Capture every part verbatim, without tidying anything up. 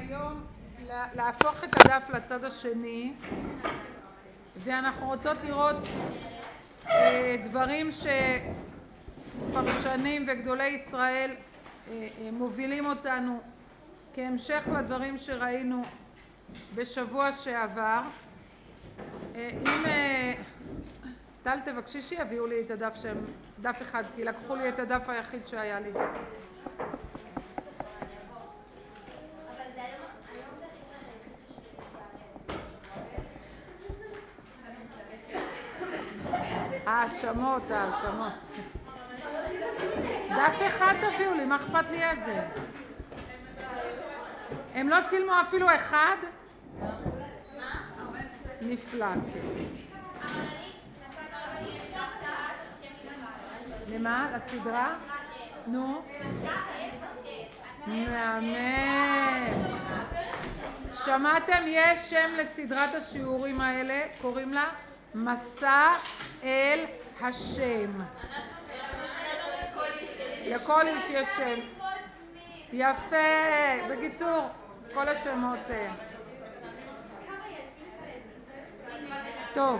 היום להפוך את הדף לצד השני, ואנחנו רוצות לראות דברים שפרשנים וגדולי ישראל מובילים אותנו כהמשך לדברים שראינו בשבוע שעבר. אם טל תבקשי שיביאו לי את הדף שהם דף אחד, כי לקחו לי את הדף היחיד שהיה לי. האשמות, האשמות. דף אחד תביאו לי, מה אכפת לי איזה? הם לא צילמו אפילו אחד? נפלא. למה? לסדרה? נו? מהמם. שמעתם? יש שם לסדרת השיעורים האלה, קוראים לה מסע אל השם. לכל איש יש שם. יפה. בקיצור, כל השמות. טוב.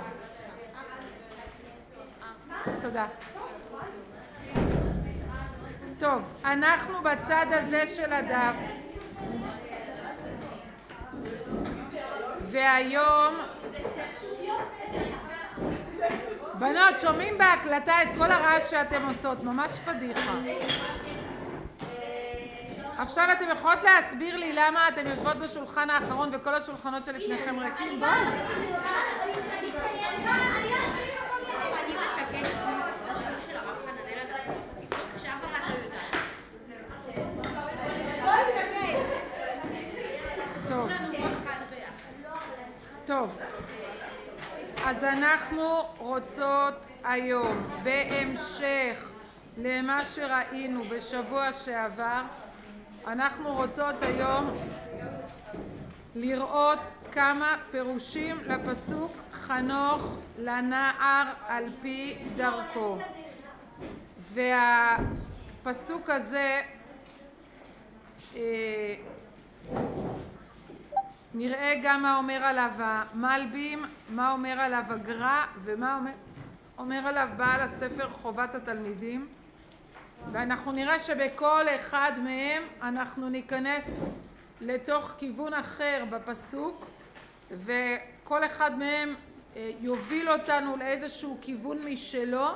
תודה. טוב, אנחנו בצד הזה של הדף. והיום בנות, שומעים בהקלטה את כל הרעש שאתם עושות, ממש פדיחה. עכשיו אתם יכולות להסביר לי למה אתם יושבות בשולחן האחרון וכל השולחנות שלפניכם ריקים? בואו. טוב. טוב. אז אנחנו רוצות היום, בהמשך למה שראינו בשבוע שעבר, אנחנו רוצות היום לראות כמה פירושים לפסוק חנוך לנער על פי דרכו. והפסוק הזה אה, נראה גם מה אומר עליו המלבים, מה אומר עליו הגר"א ומה אומר, אומר עליו בעל הספר חובת התלמידים. ואנחנו נראה שבכל אחד מהם אנחנו ניכנס לתוך כיוון אחר בפסוק, וכל אחד מהם יוביל אותנו לאיזשהו כיוון משלו.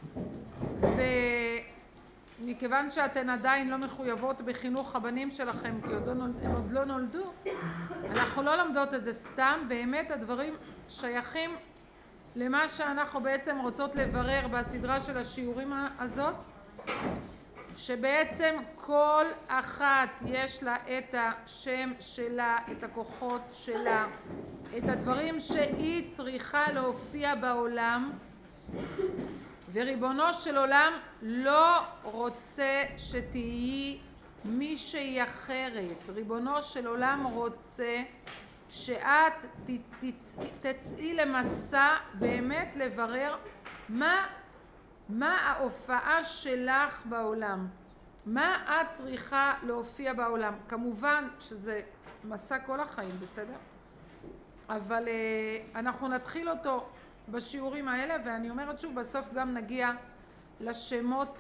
ומכיוון שאתן עדיין לא מחויבות בחינוך הבנים שלכם, כי עוד לא נולד, הם עוד לא נולדו, אנחנו לא למדות את זה סתם. באמת הדברים שייכים למה שאנחנו בעצם רוצות לברר בסדרה של השיעורים הזאת, שבעצם כל אחת יש לה את השם שלה, את הכוחות שלה, את הדברים שהיא צריכה להופיע בעולם, וריבונו של עולם לא רוצה שתהיי מישהי אחרת. ריבונו של עולם רוצה שאת תצאי למסע באמת לברר מה מה ההופעה שלך בעולם, מה את צריכה להופיע בעולם. כמובן שזה מסע כל החיים, בסדר? אבל uh, אנחנו נתחיל אותו בשיעורים האלה, ואני אומרת שוב, בסוף גם נגיע לשמות uh,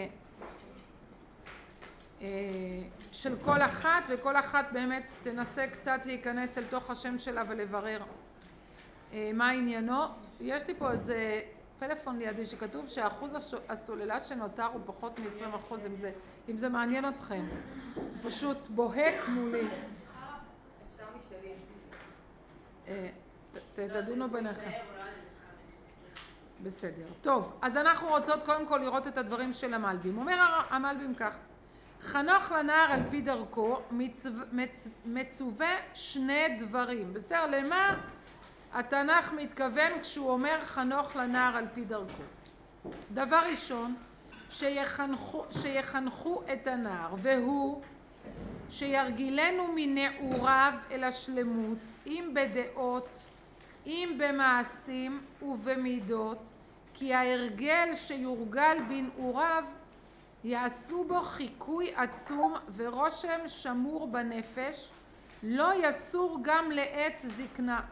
uh, של כל אחת, וכל אחת באמת תנסה קצת להיכנס אל תוך השם שלה ולברר uh, מה עניינו. יש לי פה איזה פלאפון לידי שכתוב שאחוז הסוללה שנותר הוא פחות מ-עשרים אחוז, אם זה, אם זה מעניין אתכם. פשוט בוהק מולי. אפשר משלי. תדונו ביניכם. בסדר. טוב, אז אנחנו רוצות קודם כל לראות את הדברים של המלבים. אומר המלבים כך: חנוך לנער על פי דרכו, מצווה שני דברים. בסדר, למה התנ"ך מתכוון כשהוא אומר חנוך לנער על פי דרכו? דבר ראשון, שיחנכו, שיחנכו את הנער, והוא שירגילנו מנעוריו אל השלמות, אם בדעות, אם במעשים ובמידות, כי ההרגל שיורגל בנעוריו יעשו בו חיקוי עצום ורושם שמור בנפש, לא יסור גם לעת זקנה.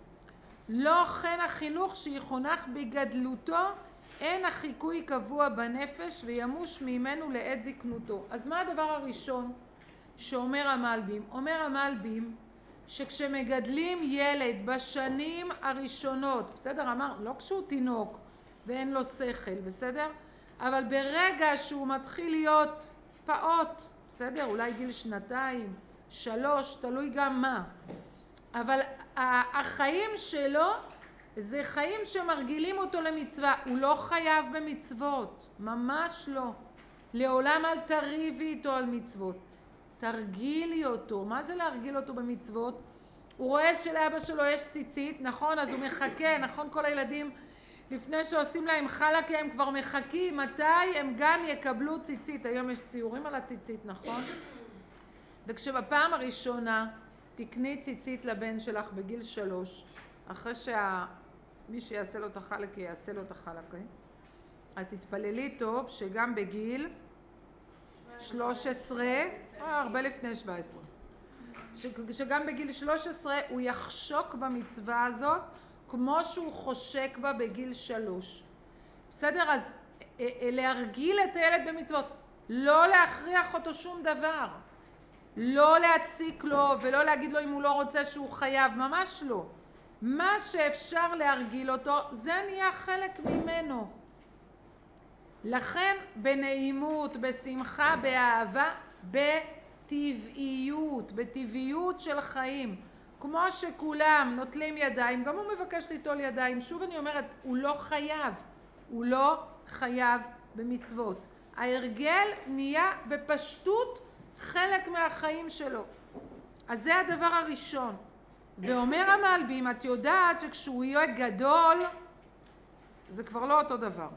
לא כן החינוך שיחונך בגדלותו, אין החיקוי קבוע בנפש וימוש ממנו לעת זקנותו. אז מה הדבר הראשון שאומר המלבים? אומר המלבים שכשמגדלים ילד בשנים הראשונות, בסדר, אמר, לא כשהוא תינוק ואין לו שכל, בסדר? אבל ברגע שהוא מתחיל להיות פעוט, בסדר, אולי גיל שנתיים, שלוש, תלוי גם מה. אבל החיים שלו זה חיים שמרגילים אותו למצווה. הוא לא חייב במצוות, ממש לא. לעולם אל תריבי איתו על מצוות. תרגילי אותו. מה זה להרגיל אותו במצוות? הוא רואה שלאבא שלו יש ציצית, נכון? אז הוא מחכה, נכון? כל הילדים לפני שעושים להם חלקה הם כבר מחכים מתי הם גם יקבלו ציצית. היום יש ציורים על הציצית, נכון? וכשבפעם הראשונה תקני ציצית לבן שלך בגיל שלוש, אחרי שמי שיעשה לו את החלקה יעשה לו את החלקה, אז תתפללי טוב שגם בגיל שלוש עשרה, הרבה לפני שבע עשרה, שגם בגיל שלוש עשרה הוא יחשוק במצווה הזאת כמו שהוא חושק בה בגיל שלוש. בסדר? אז להרגיל את הילד במצוות, לא להכריח אותו שום דבר, לא להציק לו ולא להגיד לו אם הוא לא רוצה שהוא חייב, ממש לא. מה שאפשר להרגיל אותו זה נהיה חלק ממנו. לכן בנעימות, בשמחה, באהבה, בטבעיות, בטבעיות של חיים, כמו שכולם נוטלים ידיים, גם הוא מבקש ליטול ידיים. שוב אני אומרת, הוא לא חייב, הוא לא חייב במצוות. ההרגל נהיה בפשטות חלק מהחיים שלו. אז זה הדבר הראשון. ואומר המלבים, את יודעת שכשהוא יהיה גדול זה כבר לא אותו דבר.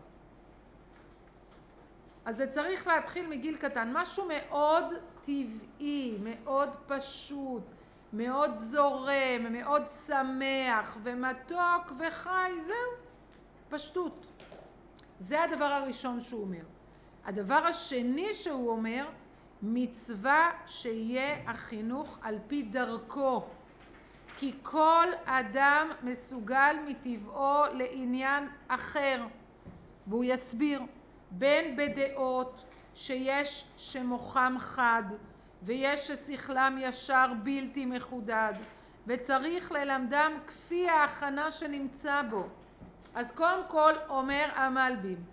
אז זה צריך להתחיל מגיל קטן, משהו מאוד טבעי, מאוד פשוט, מאוד זורם, מאוד שמח ומתוק וחי, זהו, פשטות. זה הדבר הראשון שהוא אומר. הדבר השני שהוא אומר, מצווה שיהיה החינוך על פי דרכו, כי כל אדם מסוגל מטבעו לעניין אחר, והוא יסביר, בין בדעות שיש שמוחם חד ויש ששכלם ישר בלתי מחודד וצריך ללמדם כפי ההכנה שנמצא בו. אז קודם כל אומר המלבים,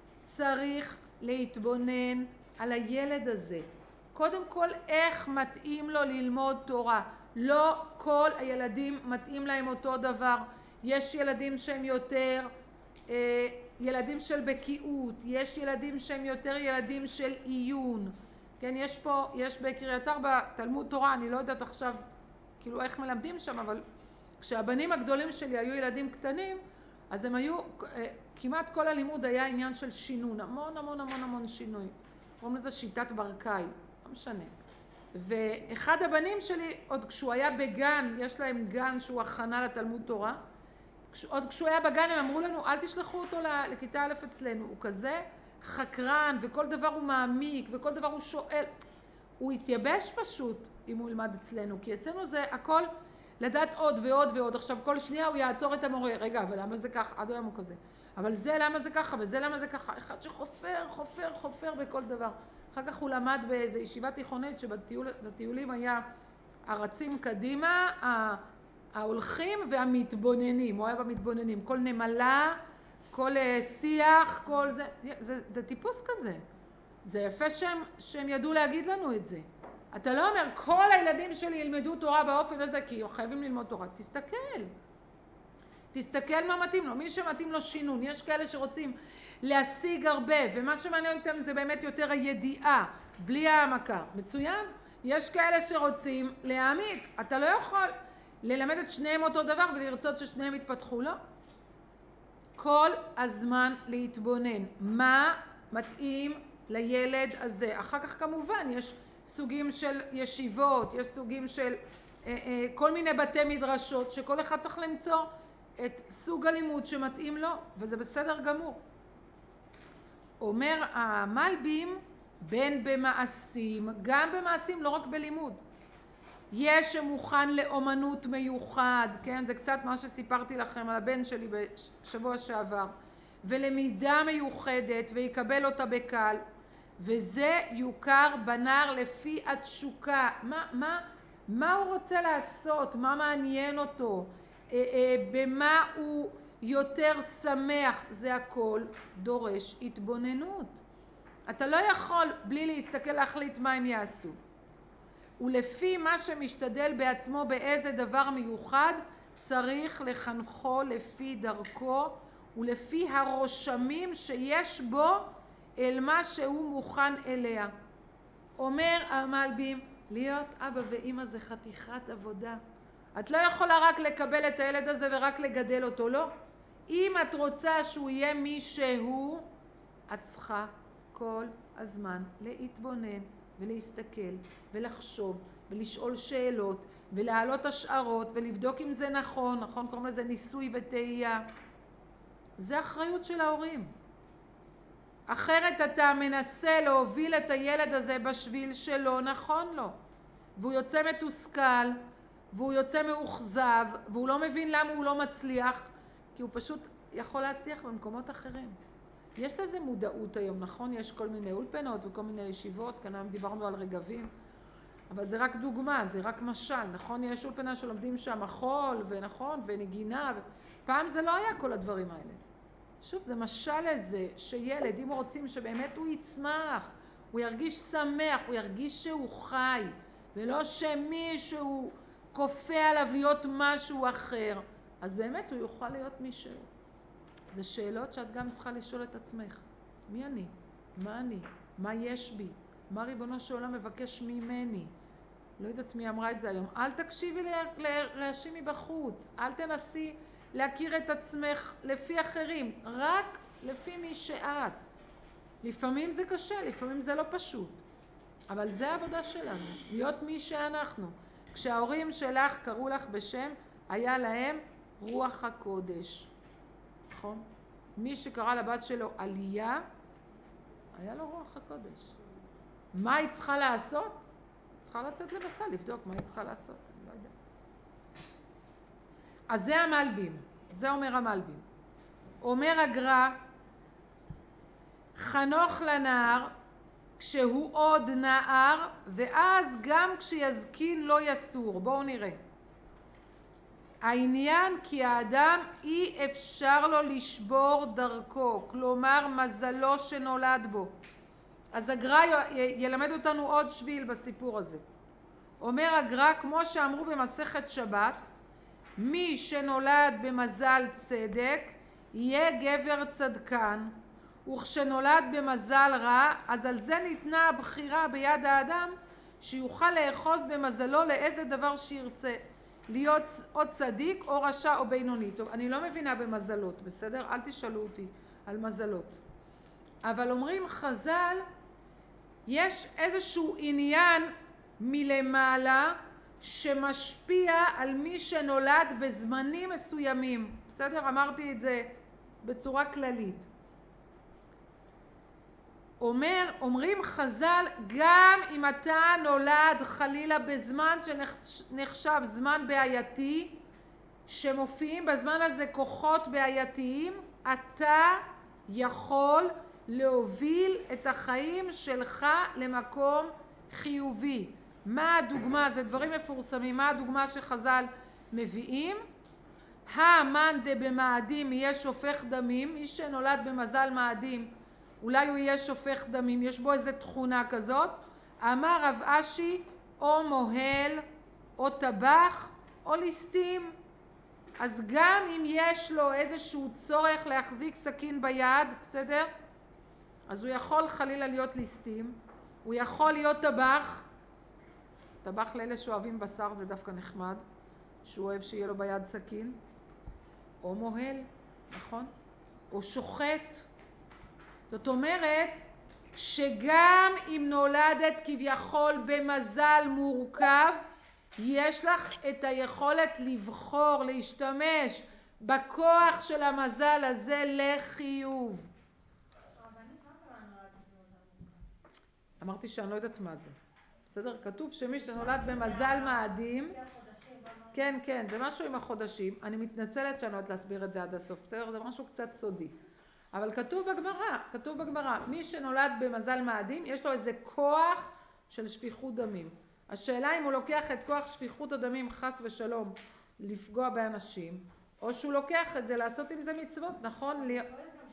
צריך להתבונן על הילד הזה, קודם כל איך מתאים לו ללמוד תורה. לא כל הילדים מתאים להם אותו דבר, יש ילדים שהם יותר אה, ילדים של בקיאות, יש ילדים שהם יותר ילדים של עיון, כן? יש פה, יש בקריית ארבע תלמוד תורה, אני לא יודעת עכשיו כאילו איך מלמדים שם, אבל כשהבנים הגדולים שלי היו ילדים קטנים, אז הם היו, כמעט כל הלימוד היה עניין של שינון, המון המון המון המון שינוי, קוראים לזה שיטת ברקאי, לא משנה. ואחד הבנים שלי, עוד כשהוא היה בגן, יש להם גן שהוא הכנה לתלמוד תורה, עוד כשהוא היה בגן הם אמרו לנו, אל תשלחו אותו לכיתה א' אצלנו, הוא כזה חקרן וכל דבר הוא מעמיק וכל דבר הוא שואל, הוא יתייבש פשוט אם הוא ילמד אצלנו, כי אצלנו זה הכל לדעת עוד ועוד ועוד. עכשיו כל שנייה הוא יעצור את המורה, רגע, אבל למה זה ככה? עד היום הוא כזה, אבל זה למה זה ככה וזה למה זה ככה, אחד שחופר חופר חופר בכל דבר. אחר כך הוא למד באיזו ישיבה תיכונית שבטיולים היה הרצים קדימה, ההולכים והמתבוננים, הוא היה במתבוננים, כל נמלה, כל שיח, כל זה, זה, זה טיפוס כזה. זה יפה שהם, שהם ידעו להגיד לנו את זה. אתה לא אומר, כל הילדים שלי ילמדו תורה באופן הזה, כי חייבים ללמוד תורה. תסתכל. תסתכל מה מתאים לו. מי שמתאים לו שינון. יש כאלה שרוצים להשיג הרבה, ומה שמעניין אותם זה באמת יותר הידיעה, בלי העמקה. מצוין? יש כאלה שרוצים להעמיק. אתה לא יכול ללמד את שניהם אותו דבר ולרצות ששניהם יתפתחו, לא? כל הזמן להתבונן. מה מתאים לילד הזה? אחר כך כמובן יש סוגים של ישיבות, יש סוגים של אה, אה, כל מיני בתי מדרשות, שכל אחד צריך למצוא את סוג הלימוד שמתאים לו, וזה בסדר גמור. אומר המלבים, בין במעשים, גם במעשים, לא רק בלימוד. יש שמוכן לאומנות מיוחד, כן? זה קצת מה שסיפרתי לכם על הבן שלי בשבוע שעבר. ולמידה מיוחדת ויקבל אותה בקל. וזה יוכר בנער לפי התשוקה. מה, מה, מה הוא רוצה לעשות? מה מעניין אותו? אה, אה, במה הוא יותר שמח? זה הכל דורש התבוננות. אתה לא יכול בלי להסתכל להחליט מה הם יעשו. ולפי מה שמשתדל בעצמו באיזה דבר מיוחד, צריך לחנכו לפי דרכו ולפי הרושמים שיש בו אל מה שהוא מוכן אליה. אומר המלבים, להיות אבא ואמא זה חתיכת עבודה. את לא יכולה רק לקבל את הילד הזה ורק לגדל אותו, לא. אם את רוצה שהוא יהיה מי שהוא, את צריכה כל הזמן להתבונן ולהסתכל ולחשוב ולשאול שאלות ולהעלות השערות ולבדוק אם זה נכון, נכון קוראים לזה ניסוי וטעייה. זה אחריות של ההורים. אחרת אתה מנסה להוביל את הילד הזה בשביל שלא נכון לו. והוא יוצא מתוסכל, והוא יוצא מאוכזב, והוא לא מבין למה הוא לא מצליח, כי הוא פשוט יכול להצליח במקומות אחרים. יש לזה מודעות היום, נכון? יש כל מיני אולפנות וכל מיני ישיבות, כאן היום דיברנו על רגבים, אבל זה רק דוגמה, זה רק משל, נכון? יש אולפנה שלומדים שם מחול, ונכון, ונגינה, ו... פעם זה לא היה כל הדברים האלה. שוב, זה משל לזה שילד, אם רוצים שבאמת הוא יצמח, הוא ירגיש שמח, הוא ירגיש שהוא חי, ולא שמישהו כופה עליו להיות משהו אחר, אז באמת הוא יוכל להיות מישהו. זה שאלות שאת גם צריכה לשאול את עצמך. מי אני? מה אני? מה יש בי? מה ריבונו של עולם מבקש ממני? לא יודעת מי אמרה את זה היום. אל תקשיבי לרעשים מבחוץ. אל תנסי להכיר את עצמך לפי אחרים. רק לפי מי שאת. לפעמים זה קשה, לפעמים זה לא פשוט. אבל זה העבודה שלנו. להיות מי שאנחנו. כשההורים שלך קראו לך בשם, היה להם רוח הקודש. נכון? מי שקרא לבת שלו עלייה, היה לו רוח הקודש. מה היא צריכה לעשות? צריכה לצאת למסע, לבדוק מה היא צריכה לעשות. אני לא יודע. אז זה המלבים. זה אומר המלבים. אומר הגר"א, חנוך לנער כשהוא עוד נער, ואז גם כשיזקין לא יסור. בואו נראה. העניין כי האדם אי אפשר לו לשבור דרכו, כלומר מזלו שנולד בו. אז הגר"א ילמד אותנו עוד שביל בסיפור הזה. אומר הגר"א, כמו שאמרו במסכת שבת, מי שנולד במזל צדק יהיה גבר צדקן, וכשנולד במזל רע, אז על זה ניתנה הבחירה ביד האדם שיוכל לאחוז במזלו לאיזה דבר שירצה. להיות או צדיק או רשע או בינוני. טוב, אני לא מבינה במזלות, בסדר? אל תשאלו אותי על מזלות. אבל אומרים חז"ל, יש איזשהו עניין מלמעלה שמשפיע על מי שנולד בזמנים מסוימים. בסדר? אמרתי את זה בצורה כללית. אומר, אומרים חז"ל, גם אם אתה נולד חלילה בזמן שנחשב זמן בעייתי, שמופיעים בזמן הזה כוחות בעייתיים, אתה יכול להוביל את החיים שלך למקום חיובי. מה הדוגמה? זה דברים מפורסמים. מה הדוגמה שחז"ל מביאים? המאן דבמאדים יהיה שופך דמים. מי שנולד במזל מאדים, אולי הוא יהיה שופך דמים, יש בו איזו תכונה כזאת. אמר רב אשי, או מוהל, או טבח, או ליסטים. אז גם אם יש לו איזשהו צורך להחזיק סכין ביד, בסדר? אז הוא יכול חלילה להיות ליסטים, הוא יכול להיות טבח, טבח לאלה שאוהבים בשר זה דווקא נחמד, שהוא אוהב שיהיה לו ביד סכין, או מוהל, נכון? או שוחט. זאת אומרת שגם אם נולדת כביכול במזל מורכב, יש לך את היכולת לבחור, להשתמש בכוח של המזל הזה לחיוב. אמרתי שאני לא יודעת מה זה. בסדר? כתוב שמי שנולד במזל מאדים, כן, כן, זה משהו עם החודשים. אני מתנצלת שאני לא יודעת להסביר את זה עד הסוף, בסדר? זה משהו קצת סודי. אבל כתוב בגמרא, כתוב בגמרא, מי שנולד במזל מאדים, יש לו איזה כוח של שפיכות דמים. השאלה אם הוא לוקח את כוח שפיכות הדמים חס ושלום לפגוע באנשים, או שהוא לוקח את זה לעשות עם זה מצוות, נכון? לי...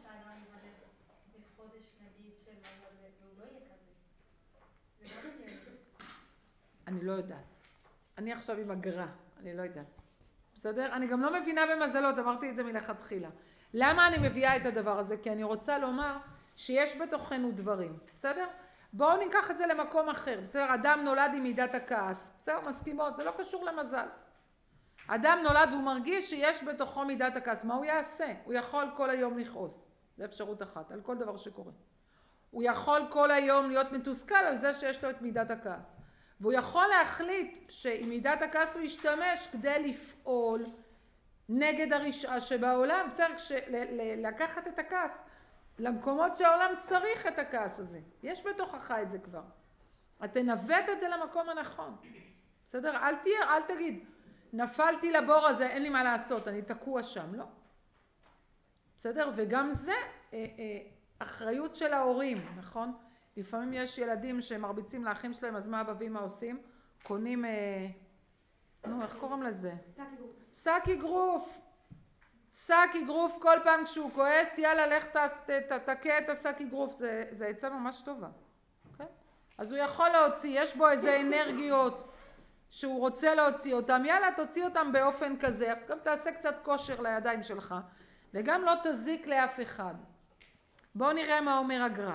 אני לא יודעת. אני עכשיו עם הגרה, אני לא יודעת. בסדר? אני גם לא מבינה במזלות, אמרתי את זה מלכתחילה. למה אני מביאה את הדבר הזה? כי אני רוצה לומר שיש בתוכנו דברים. בסדר? בואו ניקח את זה למקום אחר. בסדר? אדם נולד עם מידת הכעס. בסדר? מסכימות, זה לא קשור למזל. אדם נולד והוא מרגיש שיש בתוכו מידת הכעס. מה הוא יעשה? הוא יכול כל היום לכעוס. זו אפשרות אחת, על כל דבר שקורה. הוא יכול כל היום להיות מתוסכל על זה שיש לו את מידת הכעס. והוא יכול להחליט שעם מידת הכעס הוא ישתמש כדי לפעול נגד הרשעה שבעולם. בסדר, לקחת את הכעס למקומות שהעולם צריך את הכעס הזה. יש בתוכך את זה כבר. אתה תנווט את זה למקום הנכון. בסדר? אל תהיה, אל תגיד, נפלתי לבור הזה, אין לי מה לעשות, אני תקוע שם. לא. בסדר? וגם זה אה, אה, אחריות של ההורים, נכון? לפעמים יש ילדים שמרביצים לאחים שלהם, אז מה אבא ואמא עושים? קונים, אה, נו, איך קוראים לזה? שק אגרוף. שק אגרוף כל פעם כשהוא כועס, יאללה, לך תתקה את השק אגרוף. זה, זה עצה ממש טובה. Okay? אז הוא יכול להוציא, יש בו איזה אנרגיות שהוא רוצה להוציא אותם, יאללה, תוציא אותם באופן כזה. גם תעשה קצת כושר לידיים שלך, וגם לא תזיק לאף אחד. בואו נראה מה אומר הגר"א.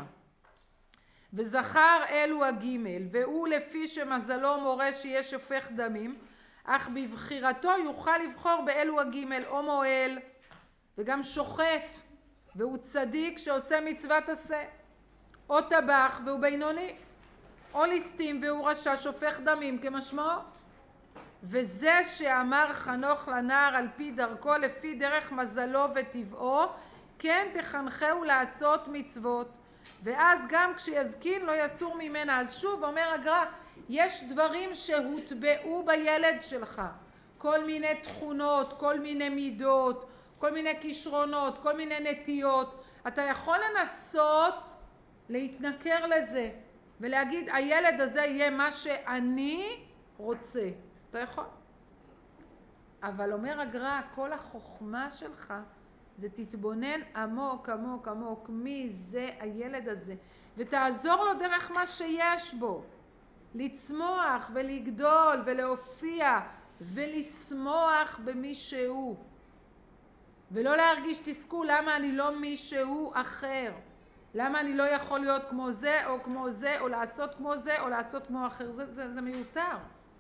וזכר אלו הגימל, והוא לפי שמזלו מורה שיהיה שופך דמים, אך בבחירתו יוכל לבחור באלו הגימל, או מועל, וגם שוחט, והוא צדיק שעושה מצוות עשה, או טבח והוא בינוני, או ליסטים והוא רשע שופך דמים כמשמעו. וזה שאמר חנוך לנער על פי דרכו, לפי דרך מזלו וטבעו, כן תחנכהו לעשות מצוות, ואז גם כשיזקין לא יסור ממנה. אז שוב אומר הגר"א, יש דברים שהוטבעו בילד שלך, כל מיני תכונות, כל מיני מידות, כל מיני כישרונות, כל מיני נטיות. אתה יכול לנסות להתנכר לזה ולהגיד, הילד הזה יהיה מה שאני רוצה. אתה יכול. אבל אומר הגר"א, כל החוכמה שלך זה תתבונן עמוק עמוק עמוק מי זה הילד הזה, ותעזור לו דרך מה שיש בו לצמוח ולגדול ולהופיע ולשמוח במי שהוא, ולא להרגיש תסכול למה אני לא מישהו אחר, למה אני לא יכול להיות כמו זה או כמו זה, או לעשות כמו זה או לעשות כמו אחר. זה, זה, זה מיותר.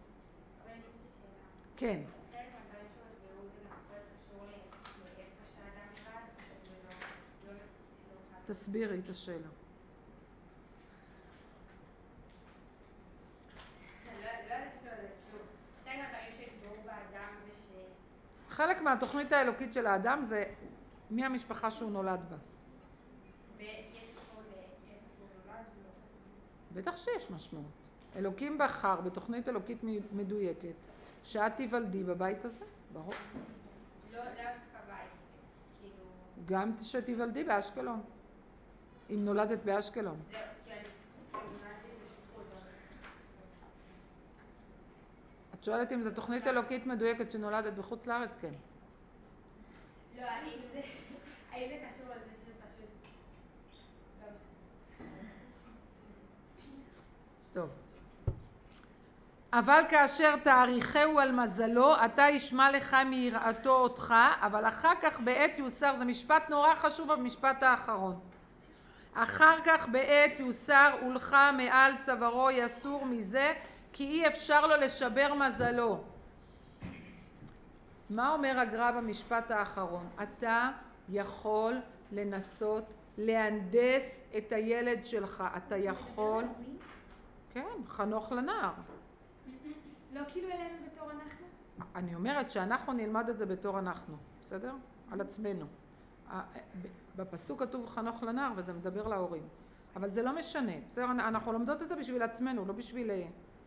כן. תסבירי את השאלה. חלק מהתוכנית האלוקית של האדם זה מי המשפחה שהוא נולד בה. בטח שיש משמעות. אלוקים בחר בתוכנית אלוקית מדויקת שאת תיוולדי בבית הזה, ברור. לא, לא בבית, כאילו... גם שתיוולדי באשקלון, אם נולדת באשקלון. זהו, כי אני נולדתי בשליחות. את שואלת אם זו תוכנית אלוקית מדויקת שנולדת בחוץ לארץ? כן. לא, האם זה קשור על זה שזה פשוט... טוב. אבל כאשר תאריכהו על מזלו, אתה ישמע לך מיראתו אותך, אבל אחר כך בעת יוסר, זה משפט נורא חשוב במשפט האחרון. אחר כך בעת יוסר ולך מעל צווארו יסור מזה, כי אי אפשר לו לשבר מזלו. מה אומר הגר"א במשפט האחרון? אתה יכול לנסות להנדס את הילד שלך, אתה יכול... כן, חנוך לנער. לא כאילו אלינו בתור אנחנו? אני אומרת שאנחנו נלמד את זה בתור אנחנו, בסדר? על עצמנו. בפסוק כתוב חנוך לנער וזה מדבר להורים. אבל זה לא משנה, בסדר? אנחנו לומדות את זה בשביל עצמנו, לא בשביל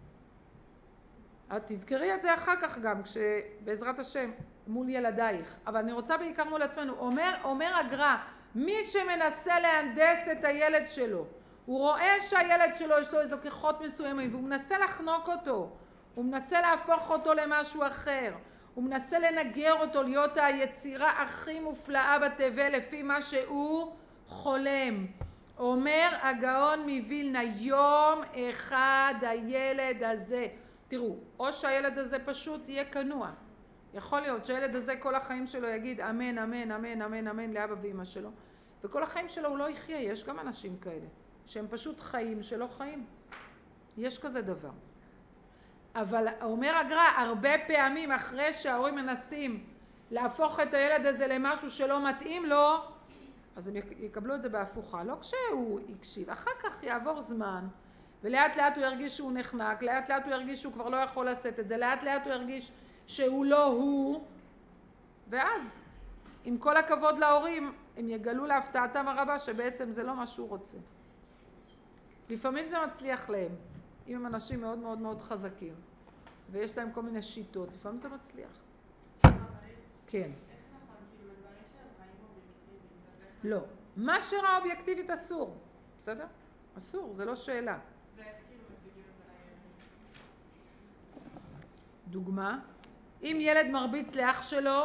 את תזכרי את זה אחר כך גם, כשבעזרת השם, מול ילדייך. אבל אני רוצה בעיקר מול עצמנו. אומר, אומר הגר"א, מי שמנסה להנדס את הילד שלו, הוא רואה שהילד שלו יש לו איזו כוחות מסוימים, והוא מנסה לחנוק אותו, הוא מנסה להפוך אותו למשהו אחר, הוא מנסה לנגר אותו, להיות היצירה הכי מופלאה בתבל לפי מה שהוא חולם. אומר הגאון מווילנה, יום אחד הילד הזה, תראו, או שהילד הזה פשוט יהיה כנוע. יכול להיות שהילד הזה כל החיים שלו יגיד אמן, אמן, אמן, אמן, אמן לאבא ואמא שלו, וכל החיים שלו הוא לא יחיה. יש גם אנשים כאלה, שהם פשוט חיים שלא חיים. יש כזה דבר. אבל אומר הגר"א, הרבה פעמים אחרי שההורים מנסים להפוך את הילד הזה למשהו שלא מתאים לו, אז הם יקבלו את זה בהפוכה. לא כשהוא יקשיב, אחר כך יעבור זמן, ולאט לאט הוא ירגיש שהוא נחנק, לאט לאט הוא ירגיש שהוא כבר לא יכול לעשות את זה, לאט לאט הוא ירגיש שהוא לא הוא, ואז עם כל הכבוד להורים, הם יגלו להפתעתם הרבה שבעצם זה לא מה שהוא רוצה. לפעמים זה מצליח להם, אם הם אנשים מאוד מאוד מאוד חזקים, ויש להם כל מיני שיטות, לפעמים זה מצליח. כן. לא. מה שראה אובייקטיבית אסור. בסדר? אסור, זה לא שאלה. ואיך כאילו מציגים את זה לילד? דוגמה, אם ילד מרביץ לאח שלו,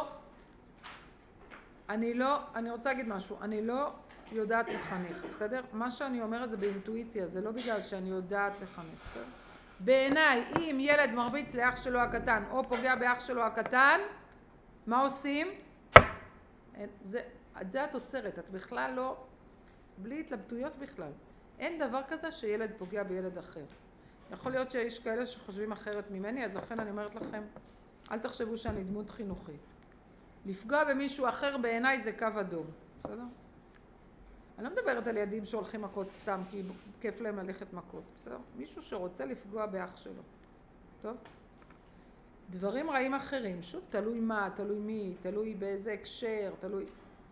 אני לא, אני רוצה להגיד משהו, אני לא יודעת לחנך, בסדר? מה שאני אומרת זה באינטואיציה, זה לא בגלל שאני יודעת לחנך, בסדר? בעיניי, אם ילד מרביץ לאח שלו הקטן, או פוגע באח שלו הקטן, מה עושים? זה, זה התוצרת, את בכלל לא, בלי התלבטויות בכלל. אין דבר כזה שילד פוגע בילד אחר. יכול להיות שיש כאלה שחושבים אחרת ממני, אז לכן אני אומרת לכם, אל תחשבו שאני דמות חינוכית. לפגוע במישהו אחר בעיניי זה קו אדום, בסדר? אני לא מדברת על ילדים שהולכים מכות סתם, כי כיף להם ללכת מכות, בסדר? מישהו שרוצה לפגוע באח שלו, טוב? דברים רעים אחרים, שוב, תלוי מה, תלוי מי, תלוי באיזה הקשר, תלוי...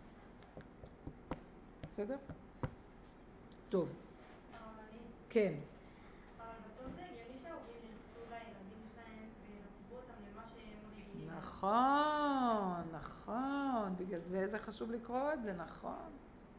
בסדר? טוב. כן. אבל בסוף זה הגיוני שההורים ירצו לילדים שלהם וירצבו אותם למה שהם רגילים. נכון, נכון. בגלל זה זה חשוב לקרוא את זה, נכון.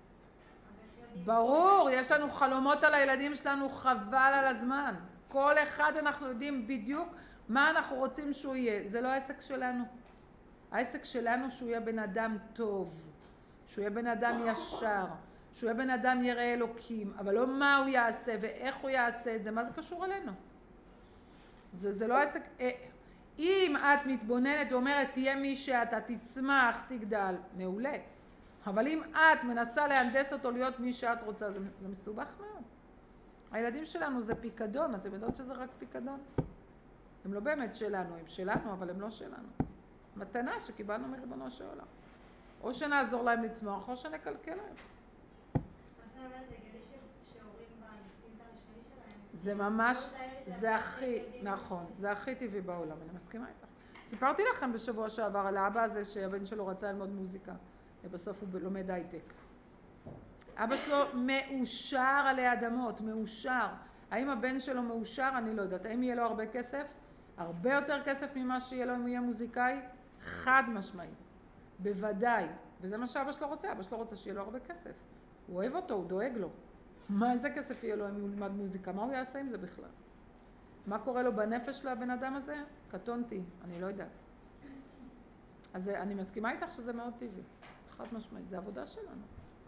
ברור, יש לנו חלומות על הילדים שלנו, חבל על הזמן. כל אחד אנחנו יודעים בדיוק מה אנחנו רוצים שהוא יהיה. זה לא העסק שלנו. העסק שלנו שהוא יהיה בן אדם טוב, שהוא יהיה בן אדם ישר, שהוא יהיה בן אדם ירא אלוקים, אבל לא מה הוא יעשה ואיך הוא יעשה את זה, מה זה קשור אלינו? זה, זה לא העסק... אם את מתבוננת ואומרת תהיה מי שאתה, תצמח, תגדל, מעולה. אבל אם את מנסה להנדס אותו להיות מי שאת רוצה, זה, זה מסובך מאוד. הילדים שלנו זה פיקדון, אתם יודעות שזה רק פיקדון? הם לא באמת שלנו, הם שלנו, אבל הם לא שלנו. מתנה שקיבלנו מריבונו של עולם. או שנעזור להם לצמוח, או שנקלקל להם. מה שאני אומרת, זה הגיוני שהורים באינסטינקט הראשוני שלהם... זה ממש, זה הכי, נכון, זה הכי טבעי בעולם, אני מסכימה איתך. סיפרתי לכם בשבוע שעבר על האבא הזה שהבן שלו רצה ללמוד מוזיקה, ובסוף הוא לומד הייטק. אבא שלו מאושר עלי אדמות, מאושר. האם הבן שלו מאושר? אני לא יודעת. האם יהיה לו הרבה כסף? הרבה יותר כסף ממה שיהיה לו אם הוא יהיה מוזיקאי? חד משמעית. בוודאי. וזה מה שאבא שלו רוצה. אבא שלו רוצה שיהיה לו הרבה כסף. הוא אוהב אותו, הוא דואג לו. מה איזה כסף יהיה לו אם הוא ילמד מוזיקה? מה הוא יעשה עם זה בכלל? מה קורה לו בנפש לבן אדם הזה? קטונתי, אני לא יודעת. אז אני מסכימה איתך שזה מאוד טבעי. חד משמעית, זה עבודה שלנו.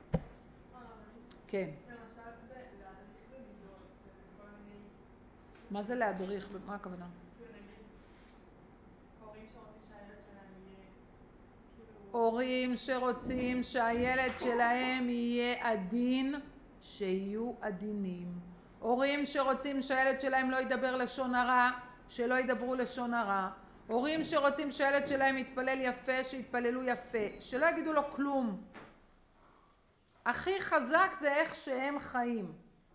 כן. למשל זה להדריך במידות ובכל מיני... מה זה להדריך? מה הכוונה? נגיד, הורים שרוצים שהילד שלהם יהיה... הורים שרוצים שהילד שלהם יהיה עדין, שיהיו עדינים. הורים שרוצים שהילד שלהם לא ידבר לשון הרע, שלא ידברו לשון הרע. הורים שרוצים שהילד שלהם יתפלל יפה, שיתפללו יפה, שלא יגידו לו כלום. הכי חזק זה איך שהם חיים.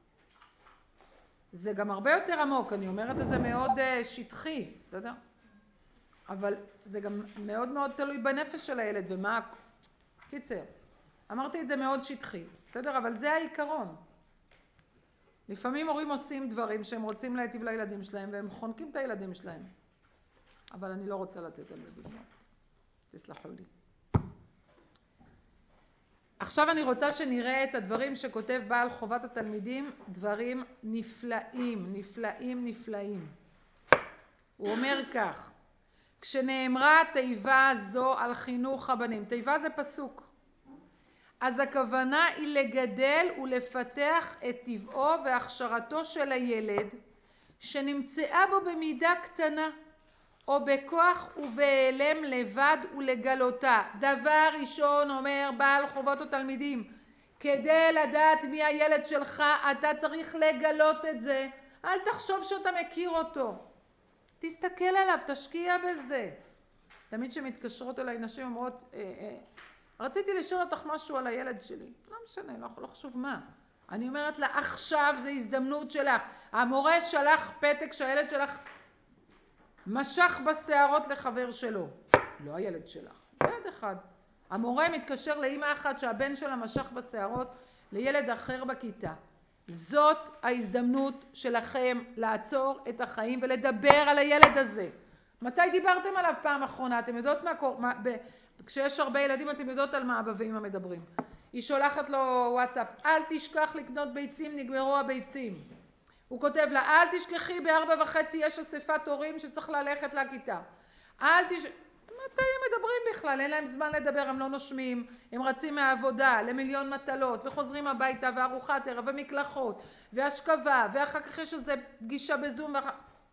זה גם הרבה יותר עמוק, אני אומרת את זה מאוד uh, שטחי, בסדר? אבל זה גם מאוד מאוד תלוי בנפש של הילד ומה... קיצר, אמרתי את זה מאוד שטחי, בסדר? אבל זה העיקרון. לפעמים הורים עושים דברים שהם רוצים להיטיב לילדים שלהם והם חונקים את הילדים שלהם. אבל אני לא רוצה לתת על זה דוגמאות. תסלחו לי. עכשיו אני רוצה שנראה את הדברים שכותב בעל חובת התלמידים, דברים נפלאים, נפלאים, נפלאים. הוא אומר כך, כשנאמרה תיבה זו על חינוך הבנים, תיבה זה פסוק, אז הכוונה היא לגדל ולפתח את טבעו והכשרתו של הילד, שנמצאה בו במידה קטנה, או בכוח ובהיעלם לבד ולגלותה. דבר ראשון אומר בעל חובות התלמידים, כדי לדעת מי הילד שלך, אתה צריך לגלות את זה. אל תחשוב שאתה מכיר אותו. תסתכל עליו, תשקיע בזה. תמיד שמתקשרות אליי נשים אומרות, אה, אה, רציתי לשאול אותך משהו על הילד שלי. לא משנה, לא, לא חשוב מה. אני אומרת לה, עכשיו זה הזדמנות שלך. המורה שלח פתק שהילד שלך משך בשערות לחבר שלו. לא הילד שלך, ילד אחד. המורה מתקשר לאמא אחת שהבן שלה משך בשערות לילד אחר בכיתה. זאת ההזדמנות שלכם לעצור את החיים ולדבר על הילד הזה. מתי דיברתם עליו פעם אחרונה? אתם יודעות מה קורה? מה, ב, כשיש הרבה ילדים אתם יודעות על מה אבא ואמא מדברים. היא שולחת לו וואטסאפ, אל תשכח לקנות ביצים, נגמרו הביצים. הוא כותב לה, אל תשכחי בארבע וחצי יש אספת הורים שצריך ללכת לכיתה. אל תש... מתי הם מדברים בכלל? אין להם זמן לדבר, הם לא נושמים, הם רצים מהעבודה למיליון מטלות וחוזרים הביתה וארוחת ערב ומקלחות והשכבה ואחר כך יש איזה פגישה בזום. ואח...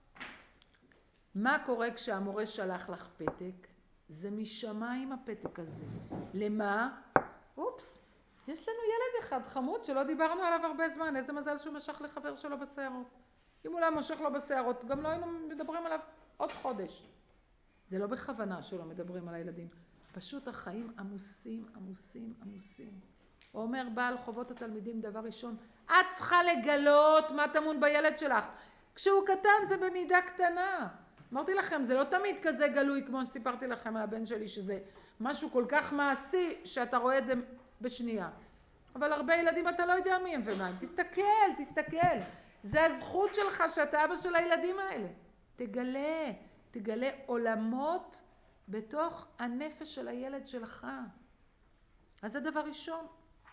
מה קורה כשהמורה שלח לך פתק? זה משמיים הפתק הזה. למה? אופס, יש לנו ילד אחד חמוד שלא דיברנו עליו הרבה זמן, איזה מזל שהוא משך לחבר שלו בשערות. אם הוא לא מושך לו בשערות, גם לא היינו מדברים עליו עוד חודש. זה לא בכוונה שלא מדברים על הילדים. פשוט החיים עמוסים, עמוסים, עמוסים. הוא אומר בעל חובות התלמידים דבר ראשון, את צריכה לגלות מה טמון בילד שלך. כשהוא קטן זה במידה קטנה. אמרתי לכם, זה לא תמיד כזה גלוי כמו שסיפרתי לכם על הבן שלי, שזה משהו כל כך מעשי שאתה רואה את זה בשנייה. אבל הרבה ילדים אתה לא יודע מי הם ומה הם. תסתכל, תסתכל. זה הזכות שלך שאתה אבא של הילדים האלה. תגלה, תגלה עולמות בתוך הנפש של הילד שלך. אז זה דבר ראשון.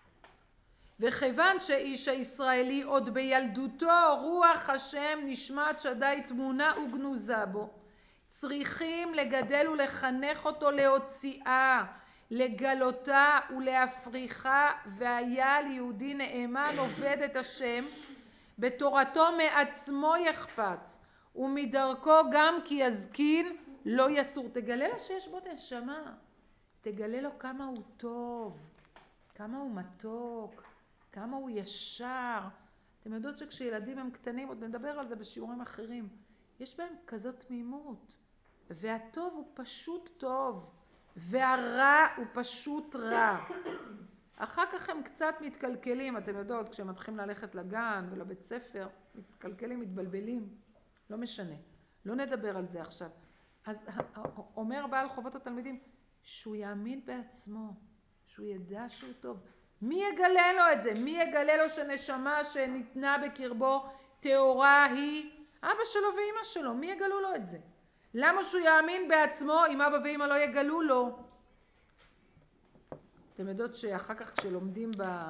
וכיוון שאיש הישראלי עוד בילדותו רוח השם נשמת שדי תמונה וגנוזה בו, צריכים לגדל ולחנך אותו להוציאה, לגלותה ולהפריחה, והיה ליהודי נאמן עובד את השם, בתורתו מעצמו יחפץ, ומדרכו גם כי יזקין לא יסור. תגלה לו שיש בו נשמה, תגלה לו כמה הוא טוב, כמה הוא מתוק, כמה הוא ישר. אתם יודעות שכשילדים הם קטנים, עוד נדבר על זה בשיעורים אחרים, יש בהם כזאת תמימות, והטוב הוא פשוט טוב, והרע הוא פשוט רע. אחר כך הם קצת מתקלקלים, אתם יודעות, כשהם מתחילים ללכת לגן ולבית ספר, מתקלקלים, מתבלבלים, לא משנה, לא נדבר על זה עכשיו. אז אומר בעל חובות התלמידים, שהוא יאמין בעצמו, שהוא ידע שהוא טוב. מי יגלה לו את זה? מי יגלה לו שנשמה שניתנה בקרבו תאורה היא? אבא שלו ואמא שלו. מי יגלו לו את זה? למה שהוא יאמין בעצמו אם אבא ואמא לא יגלו לו? אתם יודעות שאחר כך כשלומדים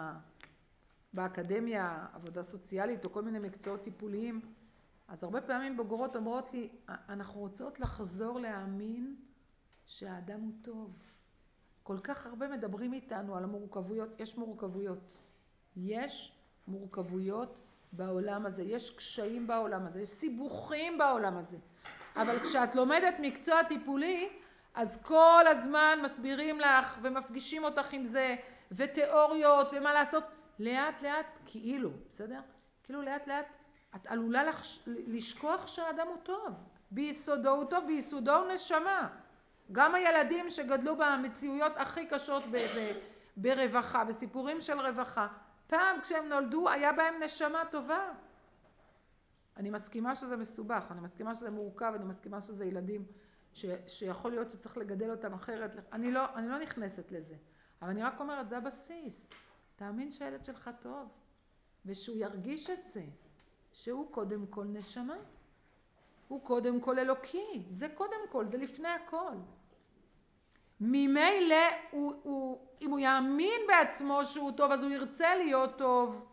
באקדמיה עבודה סוציאלית או כל מיני מקצועות טיפוליים, אז הרבה פעמים בוגרות אומרות לי, אנחנו רוצות לחזור להאמין שהאדם הוא טוב. כל כך הרבה מדברים איתנו על המורכבויות. יש מורכבויות. יש מורכבויות בעולם הזה. יש קשיים בעולם הזה. יש סיבוכים בעולם הזה. אבל כשאת לומדת מקצוע טיפולי, אז כל הזמן מסבירים לך ומפגישים אותך עם זה, ותיאוריות ומה לעשות. לאט לאט, כאילו, בסדר? כאילו לאט לאט, את עלולה לחש... לשכוח שהאדם הוא טוב. ביסודו הוא טוב, ביסודו הוא נשמה. גם הילדים שגדלו במציאויות הכי קשות ב- ב- ברווחה, בסיפורים של רווחה, פעם כשהם נולדו היה בהם נשמה טובה. אני מסכימה שזה מסובך, אני מסכימה שזה מורכב, אני מסכימה שזה ילדים ש- שיכול להיות שצריך לגדל אותם אחרת. אני לא, אני לא נכנסת לזה, אבל אני רק אומרת, זה הבסיס. תאמין שהילד שלך טוב, ושהוא ירגיש את זה, שהוא קודם כל נשמה. הוא קודם כל אלוקי, זה קודם כל, זה לפני הכל. ממילא, הוא, הוא, אם הוא יאמין בעצמו שהוא טוב, אז הוא ירצה להיות טוב.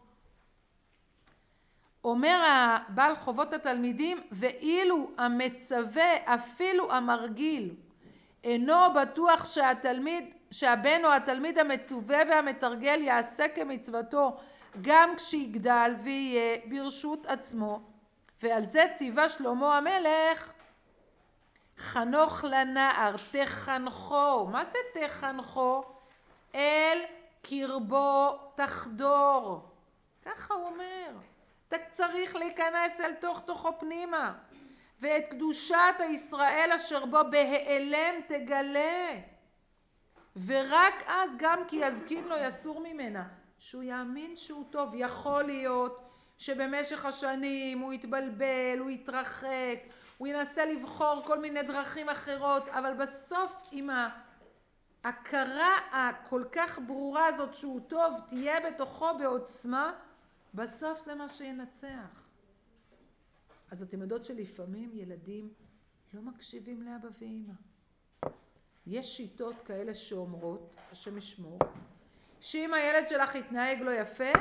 אומר הבעל חובות התלמידים, ואילו המצווה, אפילו המרגיל, אינו בטוח שהתלמיד, שהבן או התלמיד המצווה והמתרגל יעשה כמצוותו, גם כשיגדל ויהיה ברשות עצמו. ועל זה ציווה שלמה המלך, חנוך לנער, תחנכו. מה זה תחנכו? אל קרבו תחדור. ככה הוא אומר. אתה צריך להיכנס אל תוך תוכו פנימה, ואת קדושת הישראל אשר בו בהיעלם תגלה. ורק אז גם כי יזקין לו יסור ממנה, שהוא יאמין שהוא טוב. יכול להיות שבמשך השנים הוא יתבלבל, הוא יתרחק, הוא ינסה לבחור כל מיני דרכים אחרות, אבל בסוף עם ההכרה הכל כך ברורה הזאת שהוא טוב תהיה בתוכו בעוצמה, בסוף זה מה שינצח. אז אתם יודעות שלפעמים ילדים לא מקשיבים לאבא ואמא. יש שיטות כאלה שאומרות, השם ישמור, שאם הילד שלך יתנהג לא יפה,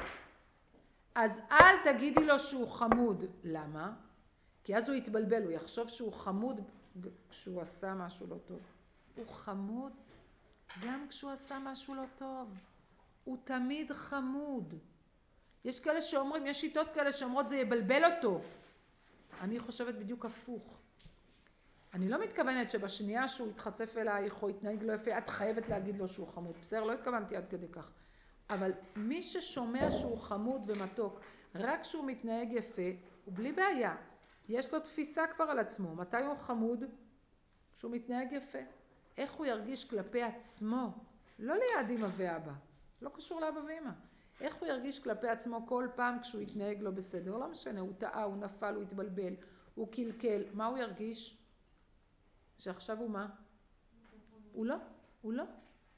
אז אל תגידי לו שהוא חמוד. למה? כי אז הוא יתבלבל, הוא יחשוב שהוא חמוד כשהוא עשה משהו לא טוב. הוא חמוד גם כשהוא עשה משהו לא טוב. הוא תמיד חמוד. יש כאלה שאומרים, יש שיטות כאלה שאומרות זה יבלבל אותו. אני חושבת בדיוק הפוך. אני לא מתכוונת שבשנייה שהוא יתחצף אלייך או יתנהג לא יפה, את חייבת להגיד לו שהוא חמוד. בסדר, לא התכוונתי עד כדי כך. אבל מי ששומע שהוא חמוד ומתוק, רק שהוא מתנהג יפה, הוא בלי בעיה. יש לו תפיסה כבר על עצמו. מתי הוא חמוד? שהוא מתנהג יפה. איך הוא ירגיש כלפי עצמו? לא ליד אמא ואבא. לא קשור לאבא ואמא. איך הוא ירגיש כלפי עצמו כל פעם כשהוא יתנהג לא בסדר? לא משנה, הוא טעה, הוא נפל, הוא התבלבל, הוא קלקל. מה הוא ירגיש? שעכשיו הוא מה? הוא לא, הוא לא.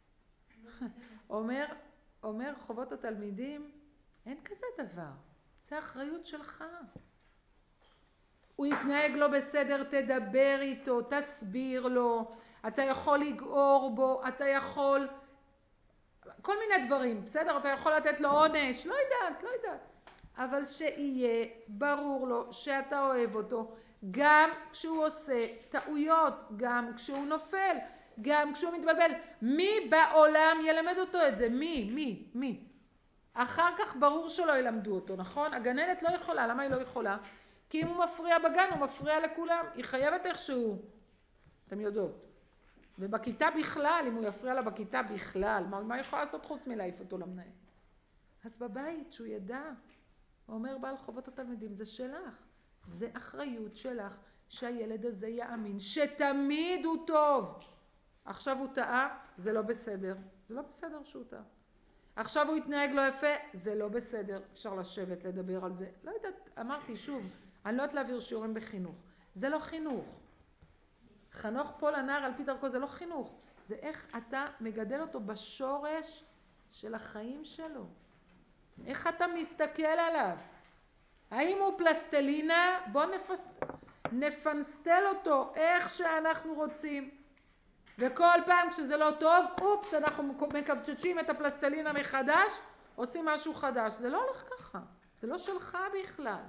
אומר, אומר חובות התלמידים, אין כזה דבר. זה אחריות שלך. הוא יתנהג לא בסדר, תדבר איתו, תסביר לו, אתה יכול לגעור בו, אתה יכול, כל מיני דברים, בסדר? אתה יכול לתת לו עונש, לא יודעת, לא יודעת. אבל שיהיה ברור לו שאתה אוהב אותו, גם כשהוא עושה טעויות, גם כשהוא נופל, גם כשהוא מתבלבל. מי בעולם ילמד אותו את זה? מי? מי? מי? אחר כך ברור שלא ילמדו אותו, נכון? הגננת לא יכולה. למה היא לא יכולה? כי אם הוא מפריע בגן, הוא מפריע לכולם. היא חייבת איכשהו. אתם יודעות. ובכיתה בכלל, אם הוא יפריע לה בכיתה בכלל, מה, מה יכולה לעשות חוץ מלהעיף אותו למנהל? אז בבית, שהוא ידע, הוא אומר בעל חובות התלמידים, זה שלך. זה אחריות שלך שהילד הזה יאמין שתמיד הוא טוב. עכשיו הוא טעה, זה לא בסדר. זה לא בסדר שהוא טעה. עכשיו הוא יתנהג לא יפה, זה לא בסדר. אפשר לשבת, לדבר על זה. לא יודעת, אמרתי שוב, אני לא יודעת להעביר שיעורים בחינוך. זה לא חינוך. חנוך פה לנער על פי דרכו, זה לא חינוך. זה איך אתה מגדל אותו בשורש של החיים שלו. איך אתה מסתכל עליו. האם הוא פלסטלינה? בוא נפס... נפנסטל אותו איך שאנחנו רוצים. וכל פעם כשזה לא טוב, אופס, אנחנו מקבצ'צ'ים את הפלסטלינה מחדש, עושים משהו חדש. זה לא הולך ככה. זה לא שלך בכלל.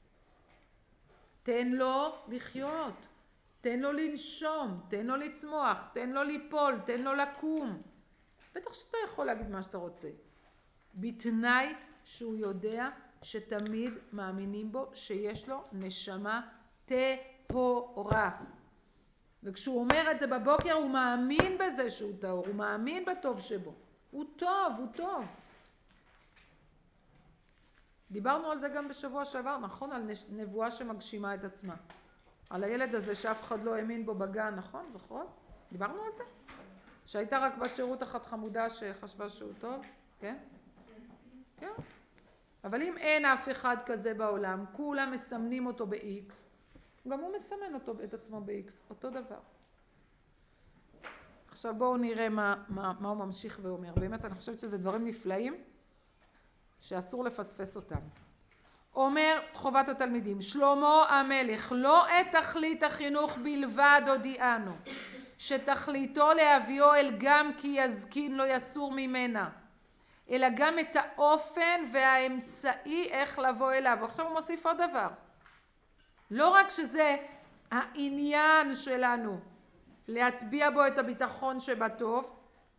תן לו לחיות. תן לו לנשום. תן לו לצמוח. תן לו ליפול. תן לו לקום. בטח שאתה יכול להגיד מה שאתה רוצה. בתנאי שהוא יודע שתמיד מאמינים בו שיש לו נשמה טהורה. וכשהוא אומר את זה בבוקר הוא מאמין בזה שהוא טהור, הוא מאמין בטוב שבו. הוא טוב, הוא טוב. דיברנו על זה גם בשבוע שעבר, נכון? על נבואה שמגשימה את עצמה. על הילד הזה שאף אחד לא האמין בו בגן, נכון? זוכרות? דיברנו על זה? שהייתה רק בת שירות אחת חמודה שחשבה שהוא טוב, כן? כן. אבל אם אין אף אחד כזה בעולם, כולם מסמנים אותו ב-X, גם הוא מסמן אותו, את עצמו ב-X, אותו דבר. עכשיו בואו נראה מה, מה, מה הוא ממשיך ואומר. באמת אני חושבת שזה דברים נפלאים שאסור לפספס אותם. אומר חובת התלמידים, שלמה המלך, לא את תכלית החינוך בלבד הודיענו, שתכליתו להביאו אל גם כי יזקין לא יסור ממנה, אלא גם את האופן והאמצעי איך לבוא אליו. עכשיו הוא מוסיף עוד דבר. לא רק שזה העניין שלנו להטביע בו את הביטחון שבטוב,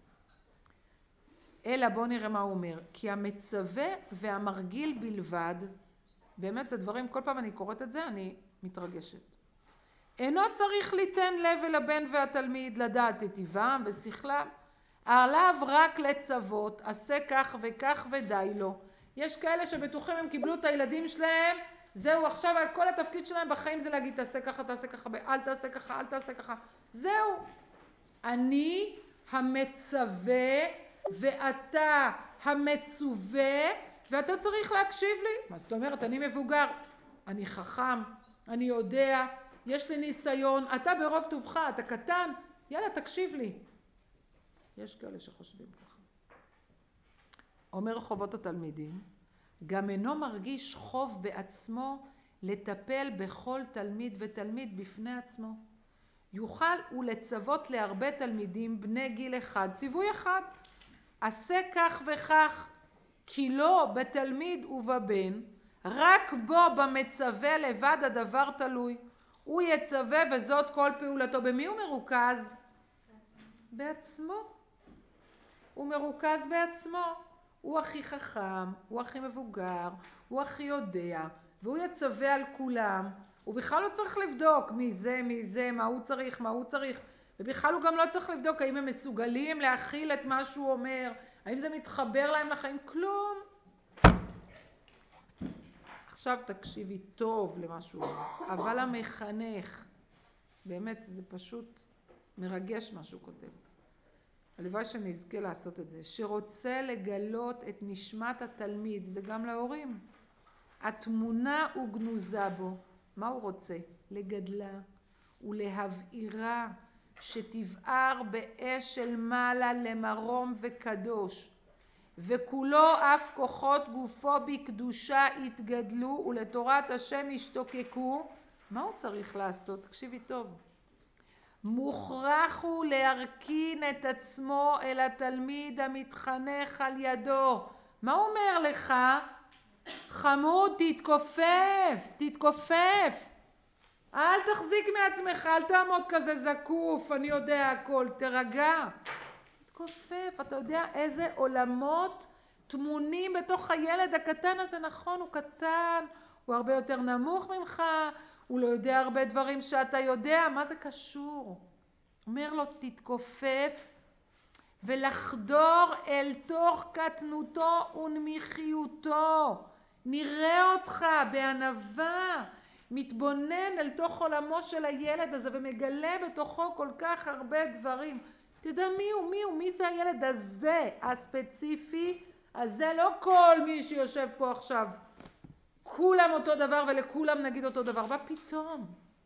אלא בוא נראה מה הוא אומר. כי המצווה והמרגיל בלבד, באמת הדברים, כל פעם אני קוראת את זה, אני מתרגשת. אינו צריך ליתן לב אל הבן והתלמיד לדעת את טבעם ושכלם, עליו רק לצוות, עשה כך וכך ודי לו. יש כאלה שבטוחים הם קיבלו את הילדים שלהם, זהו, עכשיו כל התפקיד שלהם בחיים זה להגיד תעשה ככה, תעשה ככה, אל תעשה ככה, אל תעשה ככה. זהו. אני המצווה ואתה המצווה, ואתה צריך להקשיב לי. מה זאת אומרת? אני מבוגר, אני חכם, אני יודע, יש לי ניסיון, אתה ברוב טובך, אתה קטן, יאללה תקשיב לי. יש כאלה שחושבים ככה. אומר חובות התלמידים, גם אינו מרגיש חוב בעצמו לטפל בכל תלמיד ותלמיד בפני עצמו. יוכל ולצוות להרבה תלמידים בני גיל אחד, ציווי אחד, עשה כך וכך, כי לא בתלמיד ובבן, רק בו במצווה לבד הדבר תלוי. הוא יצווה וזאת כל פעולתו. במי הוא מרוכז? בעצמו. הוא מרוכז בעצמו. הוא הכי חכם, הוא הכי מבוגר, הוא הכי יודע, והוא יצווה על כולם. הוא בכלל לא צריך לבדוק מי זה, מי זה, מה הוא צריך, מה הוא צריך. ובכלל הוא גם לא צריך לבדוק האם הם מסוגלים להכיל את מה שהוא אומר, האם זה מתחבר להם לחיים, כלום. עכשיו תקשיבי טוב למה שהוא אומר. אבל המחנך, באמת זה פשוט מרגש מה שהוא כותב. הלוואי שנזכה לעשות את זה. שרוצה לגלות את נשמת התלמיד, זה גם להורים. התמונה וגנוזה בו. מה הוא רוצה? לגדלה ולהבעירה, שתבער באש של מעלה למרום וקדוש, וכולו אף כוחות גופו בקדושה יתגדלו ולתורת השם ישתוקקו. מה הוא צריך לעשות? תקשיבי טוב. מוכרח הוא להרכין את עצמו אל התלמיד המתחנך על ידו. מה הוא אומר לך? חמוד, תתכופף, תתכופף. אל תחזיק מעצמך, אל תעמוד כזה זקוף, אני יודע הכל, תרגע. תתכופף, אתה יודע איזה עולמות תמונים בתוך הילד הקטן הזה. נכון, הוא קטן, הוא הרבה יותר נמוך ממך, הוא לא יודע הרבה דברים שאתה יודע, מה זה קשור? אומר לו תתכופף ולחדור אל תוך קטנותו ונמיכיותו. נראה אותך בענווה, מתבונן אל תוך עולמו של הילד הזה ומגלה בתוכו כל כך הרבה דברים. תדע מי הוא, מי הוא, מי זה הילד הזה הספציפי הזה, לא כל מי שיושב פה עכשיו. כולם אותו דבר ולכולם נגיד אותו דבר. מה פתאום?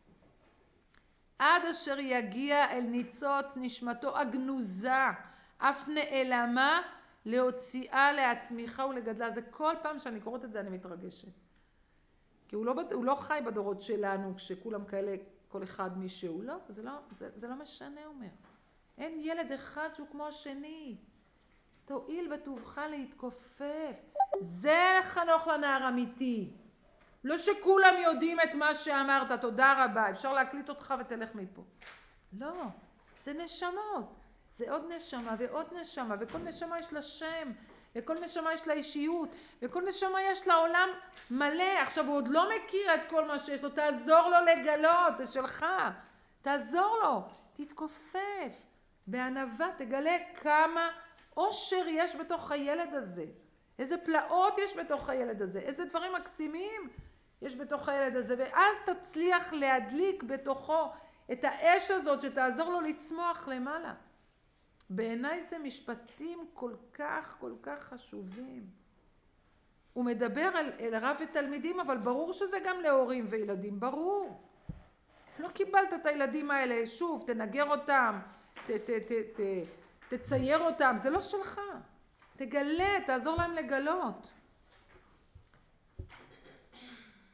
עד אשר יגיע אל ניצוץ נשמתו הגנוזה, אף נעלמה, להוציאה לעצמך ולגדלה. זה כל פעם שאני קוראת את זה אני מתרגשת. כי הוא לא, הוא לא חי בדורות שלנו כשכולם כאלה, כל אחד מישהו. לא, זה לא, זה, זה לא משנה, אומר. אין ילד אחד שהוא כמו השני. תועיל בטובך להתכופף. זה חנוך לנער אמיתי. לא שכולם יודעים את מה שאמרת, תודה רבה, אפשר להקליט אותך ותלך מפה. לא, זה נשמות. זה עוד נשמה ועוד נשמה, וכל נשמה יש לה שם, וכל נשמה יש לה אישיות, וכל נשמה יש לה עולם מלא. עכשיו הוא עוד לא מכיר את כל מה שיש לו, תעזור לו לגלות, זה שלך. תעזור לו, תתכופף. בענווה תגלה כמה אושר יש בתוך הילד הזה. איזה פלאות יש בתוך הילד הזה, איזה דברים מקסימים יש בתוך הילד הזה, ואז תצליח להדליק בתוכו את האש הזאת שתעזור לו לצמוח למעלה. בעיניי זה משפטים כל כך כל כך חשובים. הוא מדבר על, על רב ותלמידים, אבל ברור שזה גם להורים וילדים, ברור. לא קיבלת את הילדים האלה, שוב, תנגר אותם, ת, ת, ת, ת, תצייר אותם, זה לא שלך. תגלה, תעזור להם לגלות.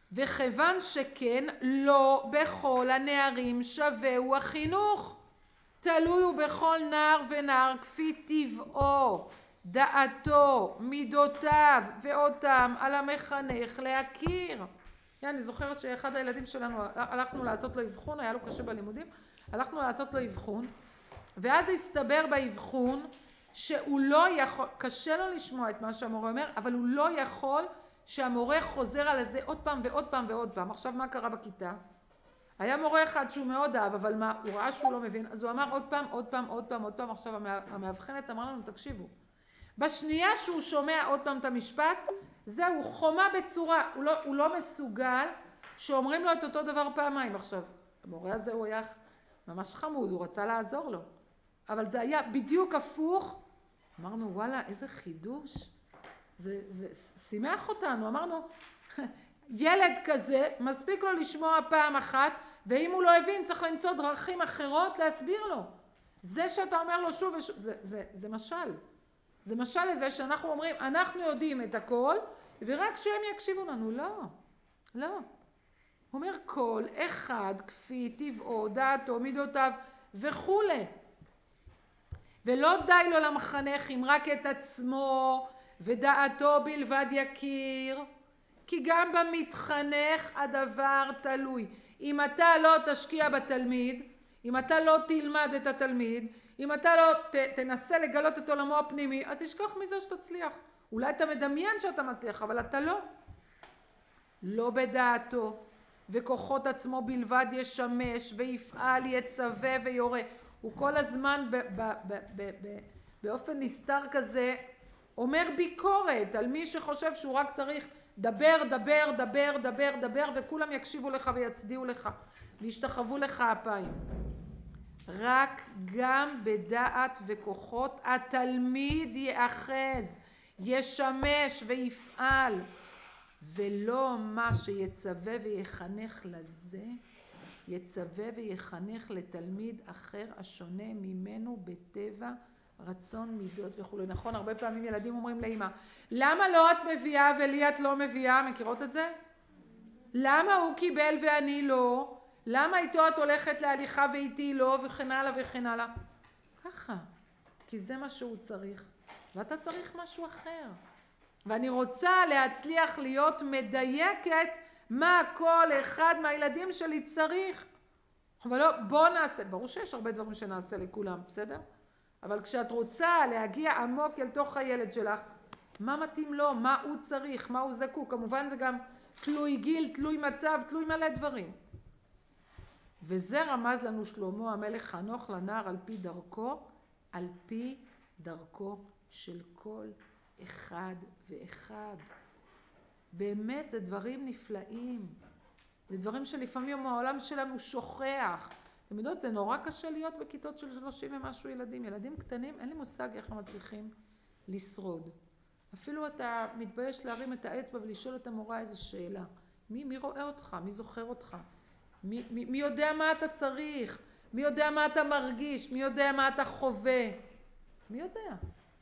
וכיוון שכן, לא בכל הנערים שווה הוא החינוך. תלוי הוא בכל נער ונער כפי טבעו, דעתו, מידותיו, ואותם על המחנך להכיר. אני זוכרת שאחד הילדים שלנו, הלכנו לעשות לו אבחון, היה לו קשה בלימודים, הלכנו לעשות לו אבחון, ואז הסתבר באבחון שהוא לא יכול, קשה לו לשמוע את מה שהמורה אומר, אבל הוא לא יכול שהמורה חוזר על זה עוד פעם ועוד פעם ועוד פעם. עכשיו מה קרה בכיתה? היה מורה אחד שהוא מאוד אהב, אבל מה, הוא ראה שהוא לא מבין, אז הוא אמר עוד פעם, עוד פעם, עוד פעם, עוד פעם. עכשיו המאבחנת אמרה לנו, תקשיבו, בשנייה שהוא שומע עוד פעם את המשפט, זהו, חומה בצורה, הוא לא, הוא לא מסוגל שאומרים לו את אותו דבר פעמיים. עכשיו, המורה הזה הוא היה ממש חמוד, הוא רצה לעזור לו, אבל זה היה בדיוק הפוך. אמרנו, וואלה, איזה חידוש, זה, זה שימח אותנו. אמרנו, ילד כזה, מספיק לו לשמוע פעם אחת, ואם הוא לא הבין, צריך למצוא דרכים אחרות להסביר לו. זה שאתה אומר לו שוב ושוב, זה, זה, זה משל. זה משל לזה שאנחנו אומרים, אנחנו יודעים את הכל, ורק שהם יקשיבו לנו. לא, לא. הוא אומר, כל אחד כפי טבעו, דעתו, מידותיו וכו'. ולא די לו למחנך אם רק את עצמו ודעתו בלבד יכיר, כי גם במתחנך הדבר תלוי. אם אתה לא תשקיע בתלמיד, אם אתה לא תלמד את התלמיד, אם אתה לא ת, תנסה לגלות את עולמו הפנימי, אז תשכח מזה שתצליח. אולי אתה מדמיין שאתה מצליח, אבל אתה לא. לא בדעתו וכוחות עצמו בלבד ישמש ויפעל, יצווה ויורה. הוא כל הזמן ב, ב, ב, ב, ב, באופן נסתר כזה אומר ביקורת על מי שחושב שהוא רק צריך דבר, דבר, דבר, דבר, דבר, וכולם יקשיבו לך ויצדיעו לך וישתחוו לך אפיים. רק גם בדעת וכוחות התלמיד יאחז, ישמש ויפעל, ולא מה שיצווה ויחנך לזה, יצווה ויחנך לתלמיד אחר השונה ממנו בטבע, רצון, מידות וכו'. נכון, הרבה פעמים ילדים אומרים לאמא, למה לא את מביאה ולי את לא מביאה? מכירות את זה? למה הוא קיבל ואני לא? למה איתו את הולכת להליכה ואיתי לא? וכן הלאה וכן הלאה. ככה, כי זה מה שהוא צריך, ואתה צריך משהו אחר. ואני רוצה להצליח להיות מדייקת מה כל אחד מהילדים שלי צריך. אבל לא, בוא נעשה, ברור שיש הרבה דברים שנעשה לכולם, בסדר? אבל כשאת רוצה להגיע עמוק אל תוך הילד שלך, מה מתאים לו, מה הוא צריך, מה הוא זקוק, כמובן זה גם תלוי גיל, תלוי מצב, תלוי מלא דברים. וזה רמז לנו שלמה המלך, חנוך לנער על פי דרכו, על פי דרכו של כל אחד ואחד. באמת זה דברים נפלאים. זה דברים שלפעמים העולם שלנו שוכח. אתם יודעות, זה נורא קשה להיות בכיתות של שלושים ומשהו ילדים. ילדים קטנים, אין לי מושג איך הם מצליחים לשרוד. אפילו אתה מתבייש להרים את האצבע ולשאול את המורה איזו שאלה. מי, מי רואה אותך? מי זוכר אותך? מי, מי, מי יודע מה אתה צריך? מי יודע מה אתה מרגיש? מי יודע מה אתה חווה? מי יודע?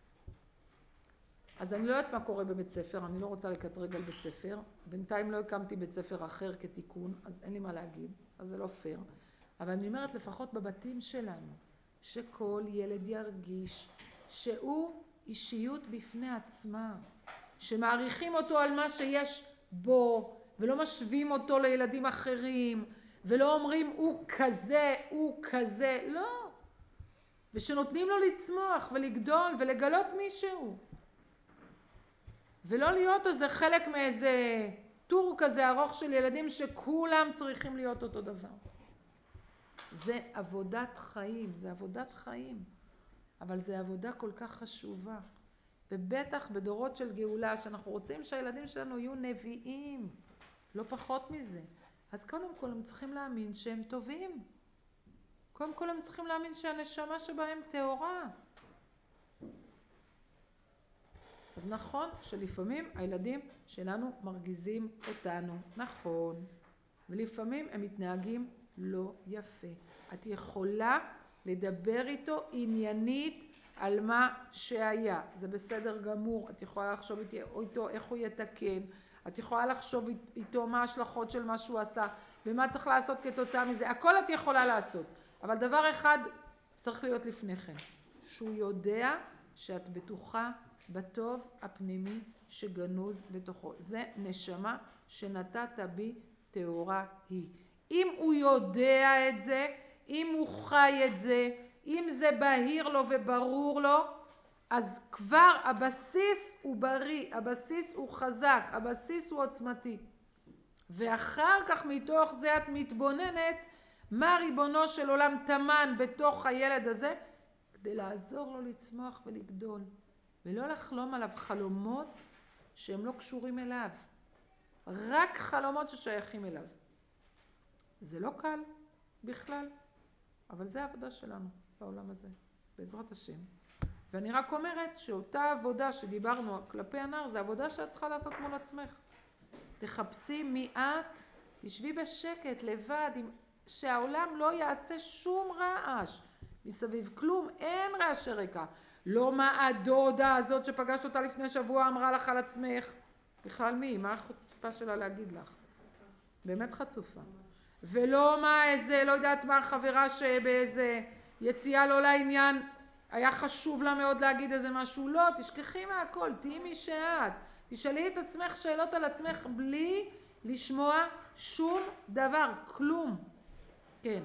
אז אני לא יודעת מה קורה בבית ספר, אני לא רוצה לקטרג על בית ספר. בינתיים לא הקמתי בית ספר אחר כתיקון, אז אין לי מה להגיד, אז זה לא פייר. אבל אני אומרת לפחות בבתים שלנו, שכל ילד ירגיש שהוא אישיות בפני עצמה, שמעריכים אותו על מה שיש בו, ולא משווים אותו לילדים אחרים, ולא אומרים הוא כזה, הוא כזה, לא. ושנותנים לו לצמוח ולגדול ולגלות מישהו. ולא להיות איזה חלק מאיזה טור כזה ארוך של ילדים שכולם צריכים להיות אותו דבר. זה עבודת חיים, זה עבודת חיים. אבל זה עבודה כל כך חשובה. ובטח בדורות של גאולה, שאנחנו רוצים שהילדים שלנו יהיו נביאים, לא פחות מזה. אז קודם כל הם צריכים להאמין שהם טובים. קודם כל הם צריכים להאמין שהנשמה שבהם טהורה. אז נכון שלפעמים הילדים שלנו מרגיזים אותנו, נכון, ולפעמים הם מתנהגים לא יפה. את יכולה לדבר איתו עניינית על מה שהיה, זה בסדר גמור, את יכולה לחשוב איתו איך הוא יתקן, את יכולה לחשוב איתו מה ההשלכות של מה שהוא עשה, ומה צריך לעשות כתוצאה מזה. הכל את יכולה לעשות. אבל דבר אחד צריך להיות לפני כן. שהוא יודע שאת בטוחה בטוב הפנימי שגנוז בתוכו. זה נשמה שנתת בי טהורה היא. אם הוא יודע את זה, אם הוא חי את זה, אם זה בהיר לו וברור לו, אז כבר הבסיס הוא בריא, הבסיס הוא חזק, הבסיס הוא עוצמתי. ואחר כך מתוך זה את מתבוננת מה ריבונו של עולם תמן בתוך הילד הזה, כדי לעזור לו לצמוח ולגדול, ולא לחלום עליו חלומות שהם לא קשורים אליו, רק חלומות ששייכים אליו. זה לא קל בכלל, אבל זה העבודה שלנו בעולם הזה, בעזרת השם. ואני רק אומרת שאותה עבודה שדיברנו כלפי הנער, זה עבודה שאת צריכה לעשות מול עצמך. תחפשי מי את, תשבי בשקט, לבד, שהעולם לא יעשה שום רעש מסביב, כלום, אין רעשי רקע. לא מה הדודה הזאת שפגשת אותה לפני שבוע אמרה לך על עצמך. בכלל מי? מה החוצפה שלה להגיד לך? באמת חצופה. ולא מה איזה, לא יודעת מה החברה שבאיזה יציאה לא לעניין, היה חשוב לה מאוד להגיד איזה משהו. לא, תשכחי מהכל, תהי מי שאת. תשאלי את עצמך שאלות על עצמך בלי לשמוע שום דבר, כלום. כן.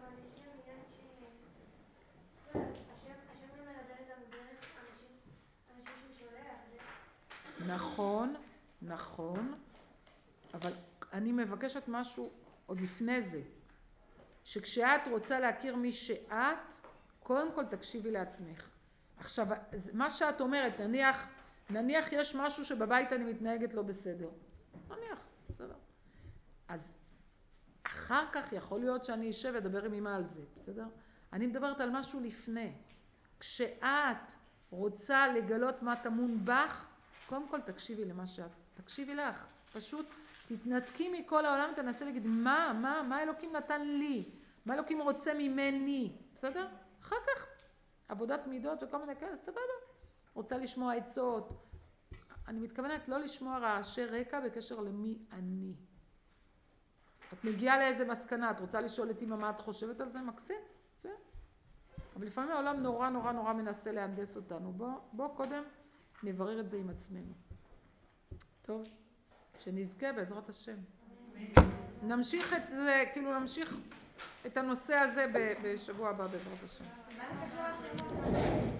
נכון, נכון, אבל אני מבקשת משהו עוד לפני זה, שכשאת רוצה להכיר מי שאת, קודם כל תקשיבי לעצמך. עכשיו, מה שאת אומרת, נניח, נניח יש משהו שבבית אני מתנהגת לא בסדר. נניח, בסדר. אז אחר כך יכול להיות שאני אשב ודבר עם אמא על זה, בסדר? אני מדברת על משהו לפני. כשאת רוצה לגלות מה טמון בך, קודם כל תקשיבי למה שאת, תקשיבי לך. פשוט תתנתקי מכל העולם, תנסה להגיד מה, מה, מה אלוקים נתן לי, מה אלוקים רוצה ממני, בסדר? אחר כך עבודת מידות וכל מיני כאלה, סבבה. רוצה לשמוע עצות. אני מתכוונת לא לשמוע רעשי רקע בקשר למי אני. את מגיעה לאיזה מסקנה, את רוצה לשאול את אמא מה את חושבת על זה? מקסים, זה. אבל לפעמים העולם נורא נורא נורא מנסה להנדס אותנו. בוא, בוא קודם נברר את זה עם עצמנו. טוב, שנזכה בעזרת השם. נמשיך את זה, כאילו נמשיך את הנושא הזה בשבוע הבא בעזרת השם.